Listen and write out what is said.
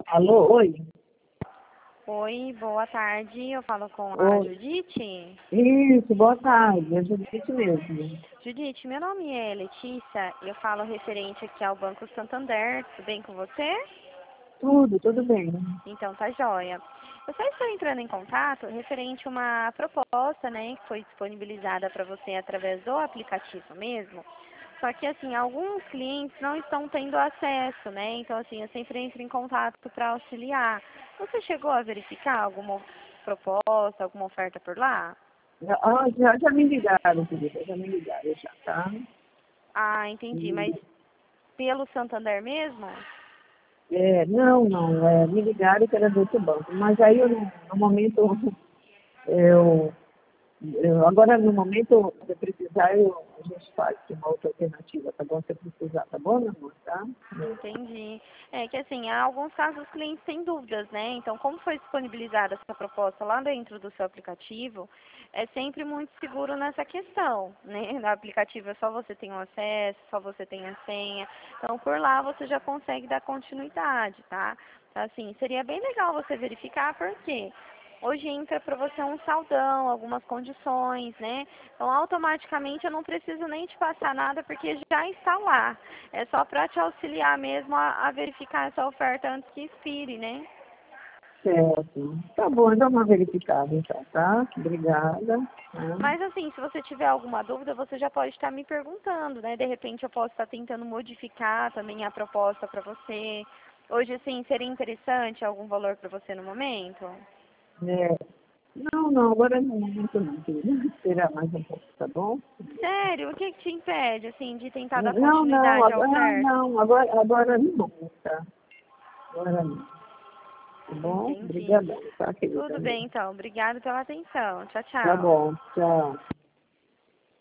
Alô, oi? Oi, boa tarde. Eu falo com a Oi. Judite. Isso, boa tarde. É Judite mesmo. Judite, meu nome é Letícia e eu falo referente aqui ao Banco Santander. Tudo bem com você? Tudo bem. Então tá joia. Eu só estou entrando em contato referente a uma proposta, né, que foi disponibilizada para você através do aplicativo mesmo. Só que assim, alguns clientes não estão tendo acesso, né? Então assim, eu sempre entro em contato para auxiliar. Você chegou a verificar alguma proposta, alguma oferta por lá? Já me ligaram, querida. Já me ligaram, já, tá? Ah, entendi. Mas E, pelo Santander mesmo? não. Me ligaram que era do outro banco. Mas aí, no momento, eu, agora, no momento, se precisar, a gente faz uma outra alternativa, tá bom? Se precisar, tá bom, meu amor? Tá? Entendi. É que assim, há alguns casos os clientes têm dúvidas, né? Então, como foi disponibilizada essa proposta lá dentro do seu aplicativo, é sempre muito seguro nessa questão, né? No aplicativo é só você tem o acesso, só você tem a senha. Então, por lá você já consegue dar continuidade, tá? Então, assim, seria bem legal você verificar, porque hoje entra para você um saldão, algumas condições, né? Então, automaticamente eu não preciso nem te passar nada, porque já está lá. É só para te auxiliar mesmo a verificar essa oferta antes que expire, né? Certo. Tá bom, dá uma verificada, então, tá? Obrigada. Tá? Mas assim, se você tiver alguma dúvida, você já pode estar me perguntando, né? De repente eu posso estar tentando modificar também a proposta para você. Hoje, assim, seria interessante algum valor para você no momento? É, não, agora no momento não, querida. Esperar mais um pouco, tá bom? Sério? O que que te impede, assim, de tentar dar Não, continuidade à oferta? agora não, tá? Agora não, tá bom? Entendi. Obrigadão, tá, querida? Tudo bem, então. Obrigada pela atenção. Tchau, Tá tchau. bom, tchau.